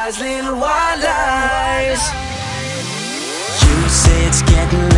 lies, little white lies. You say it's getting